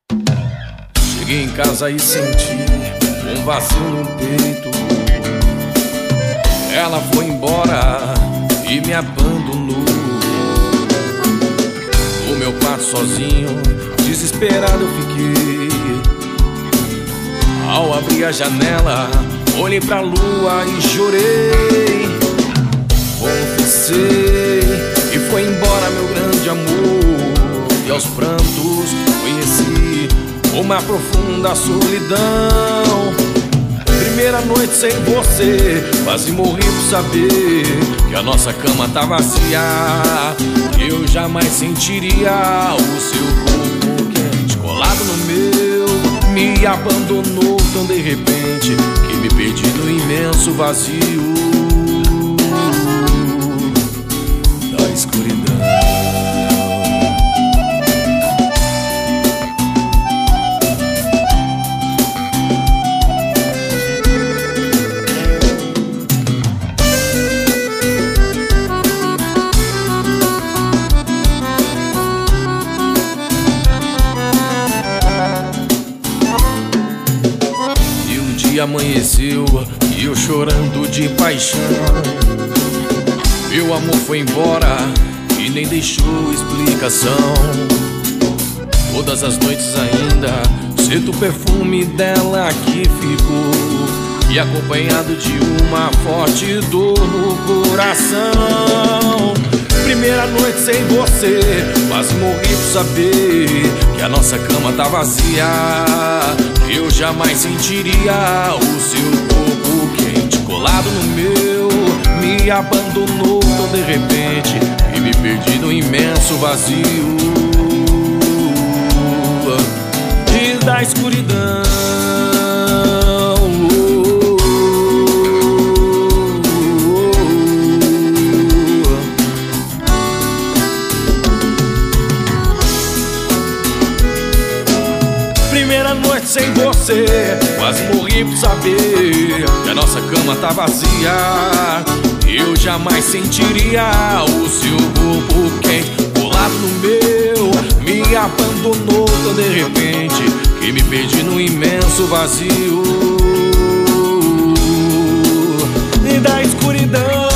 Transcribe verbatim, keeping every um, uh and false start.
Cheguei em casa e senti um vazio no peito. Ela foi embora e me abandonou. No meu quarto sozinho, desesperado eu fiquei. Ao abrir a janela, olhei pra lua e chorei. Confessei e foi embora meu grande amor. E aos prantos conheci uma profunda solidão. Primeira noite sem você, quase morri por saber que a nossa cama tá vazia. Eu jamais sentiria o seu corpo quente colado no meu. Me abandonou tão de repente que me perdi no imenso vazio da escuridão. Amanheceu e eu chorando de paixão. Meu amor foi embora e nem deixou explicação. Todas as noites ainda sinto o perfume dela que ficou, e acompanhado de uma forte dor no coração. Primeira noite sem você, quase morri por saber que a nossa cama tá vazia. Eu jamais sentiria o seu corpo quente colado no meu. Me abandonou tão de repente e me perdi no imenso vazio e da escuridão. Primeira noite sem você, quase morri por saber que a nossa cama tá vazia. Eu jamais sentiria o seu corpo quente colado no meu. Me abandonou tão de repente que me perdi no imenso vazio e da escuridão.